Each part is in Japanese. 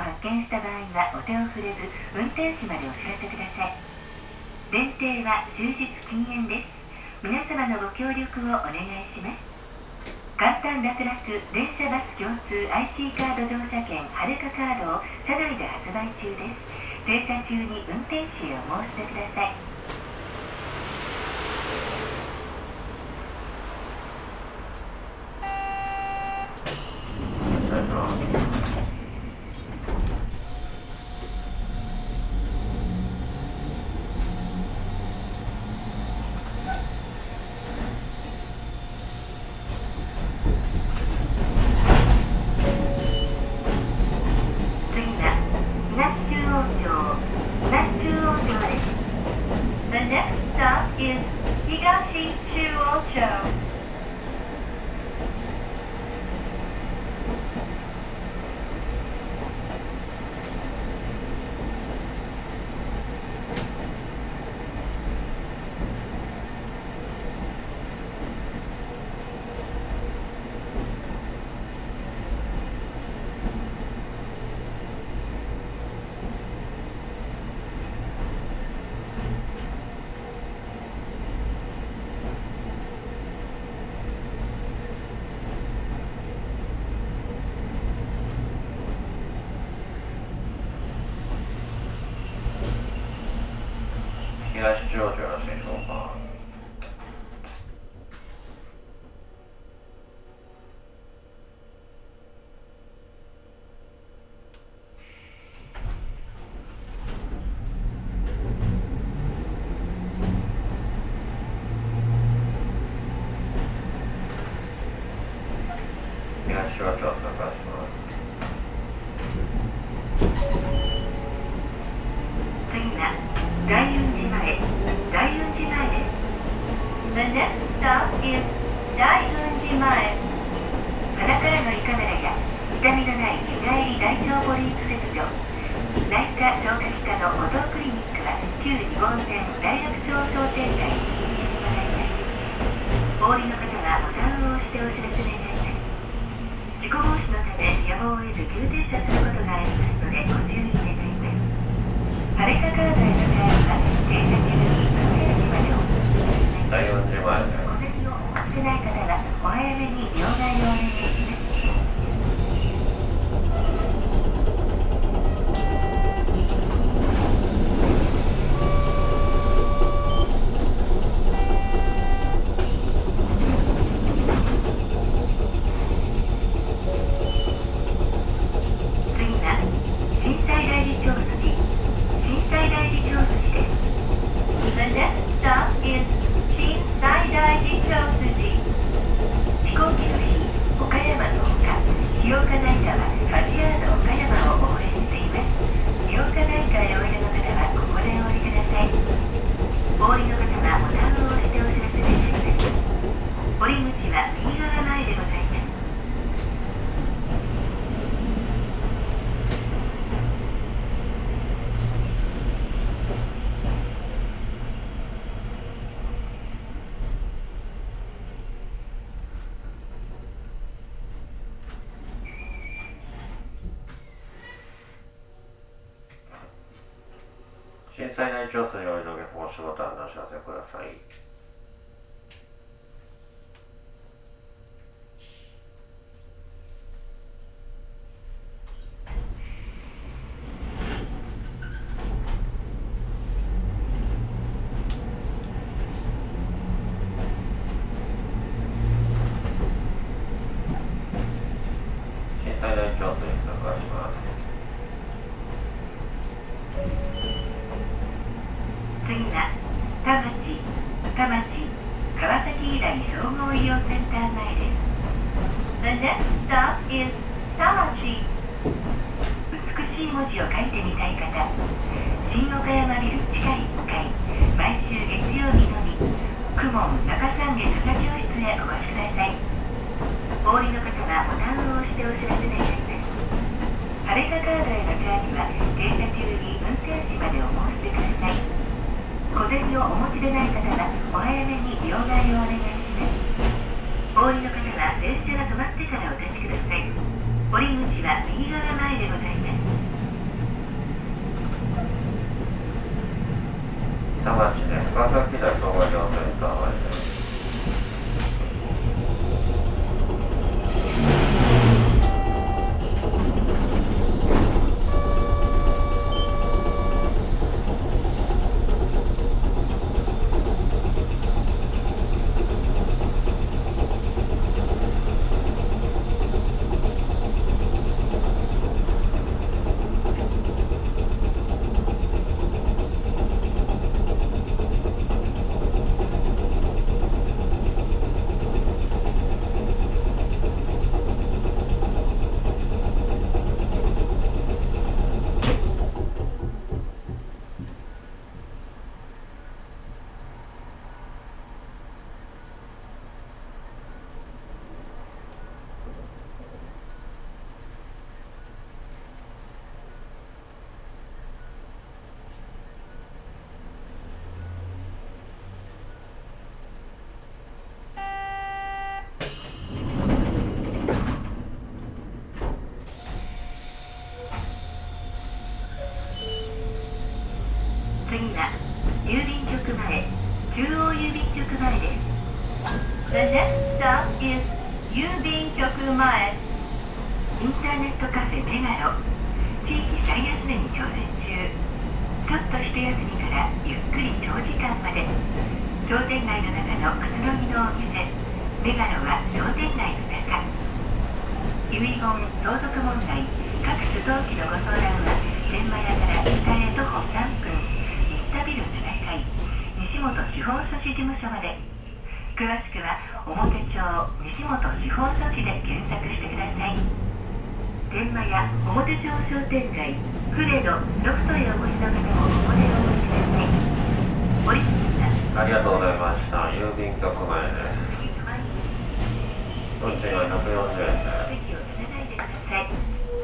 発見した場合はお手を触れず、運転士までお知らせください。電停は終日禁煙です。皆様のご協力をお願いします。簡単楽々電車バス共通 IC カード乗車券はるかカードを車内で発売中です。停車中に運転士へお申し出ください。 東中央町よろしいでしょうか。東中央町を通過します。 次は大雲寺前、大雲寺前です。The next stop is 大雲寺前。鼻からの胃カメラや痛みのない日帰り大腸ポリープ切除、内科消化器科の後藤クリニックは旧2号線大学町商店街に進出してもらいます。お降りの方はボタンを押してお知らせ願います。事故防止のためやむを得ず急停車することがありますのでご注意願います。はるかカードへのチャージは停車中に運転士までお大雲寺前です。 小銭をお持ちでない方はお早めに両替をお願いします。 震災内調査においてお客様お仕事案のお知らせください。震災内調査に通過します。 次は田町川崎医大総合医療センター前です。The next stop is 田町。美しい文字を書いてみたい方、新岡山ビル地下1階、毎週月曜日のみ、公文中山下書座教室へお越しください。お降りの方はボタンを押してお知らせ願います。はるかカードへのチャージは停車中に運転士までお申し出ください。小銭をお持ちでない方はお早めに両替をお願いします。お降りの方は電車が止まってからお立ちください。降り口は右側前でございます。 次は郵便局前、中央郵便局前です。The next stop is 郵便局前。インターネットカフェメガロ、地域最安値に挑戦中。ちょっと一休みからゆっくり長時間まで。商店街の中のくつろぎのお店、メガロは商店街の中。遺言、相続問題、各種登記のご相談は天満屋から北へ徒歩3分、新田ビル7階、西本司法書士事務所まで。詳しくは表町西本司法書士で検索してください。天満屋表町商店街フレドロフトへお越しの方もここでお越しください。おりありがとうございました。郵便局前です。運賃は140円です。 席を立てないでください。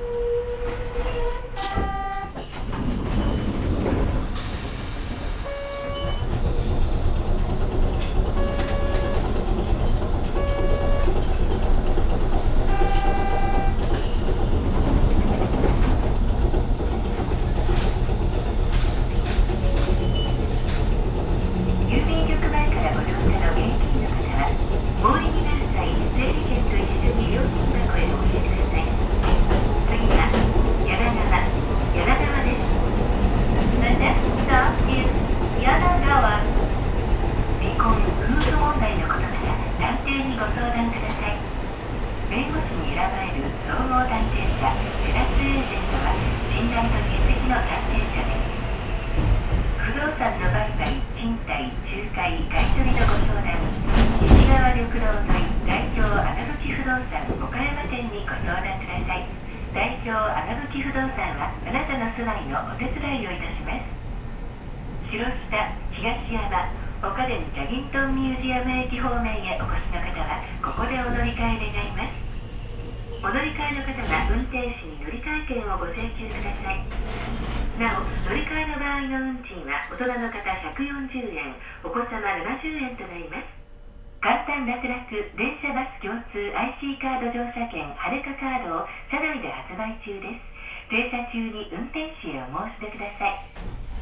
郵便局前からご乗車の現金の方は、お降りになる際、整理券と一緒に料金箱へお入れください。次は柳川です。The next stop is 柳川。離婚、夫婦問題のことなら探偵にご相談ください。弁護士に選ばれる総合探偵社テラスエージェントは信頼と実績の探偵社です。不動産の売買、賃貸、仲介、買取のご相談、西川緑道沿い大京穴吹不動産岡山店にご相談ください。大京穴吹不動産はあなたの住まいのお手伝いをいたします。白下、東山、岡田チャギントンミュージアム駅方面へお越しの方はここでお乗り換え願います。お乗り換えの方は運転士に乗り換え券をご請求ください。なお、乗り換えの場合の運賃は大人の方140円、お子様70円となります。簡単楽々電車バス共通 IC カード乗車券はるかカードを車内で発売中です。停車中に運転士へお申し出ください。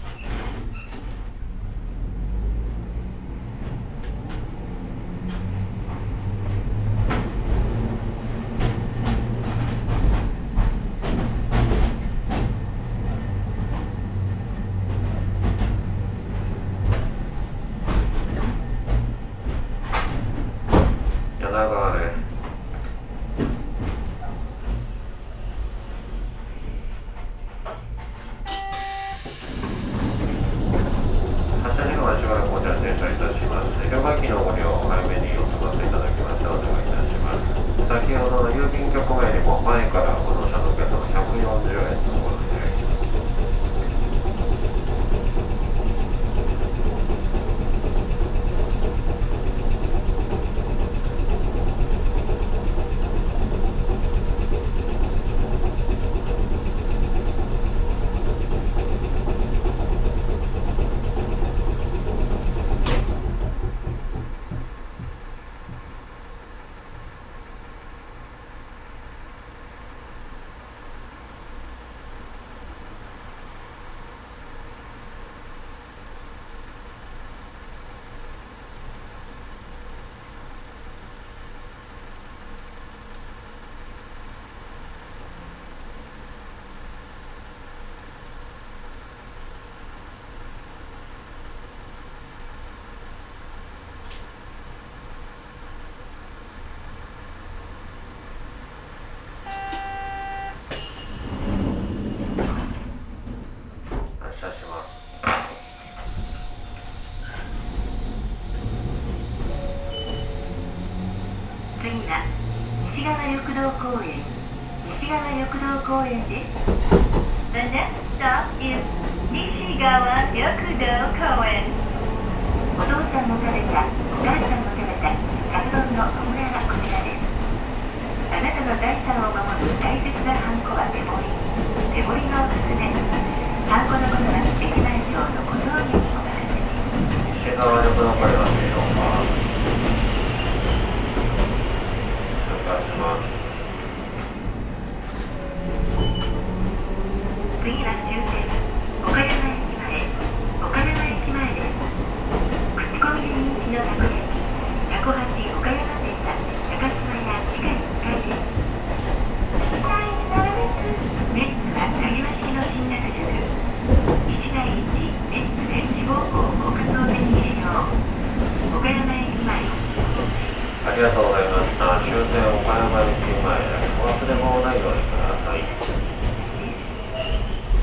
柳川です。発車時間はしばらくお知らせいたします。両替機のご利用を早めにお済ませいただきましてお願いいたします。先ほどの郵便局前にも前からご乗車のお客様140円のところで次は西川緑道公園、西川緑道公園です。The next stop is 西川緑道公園。お父さんも食べた、お母さんも食べた、カツ丼のオムラがこちらです。あなたの財産を守る大切なハンコは手彫り。手彫りがおすすめ。ハンコのことは駅前長の小峠にお任せに。 西川緑道公園はでしょうか。お願いします。 次は終点岡山駅前、岡山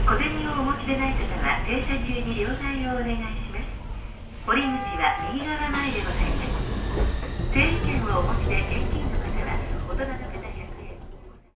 小銭をお持ちでない方は停車中に両替をお願いします。降り口は右側前でございます。整理券をお持ち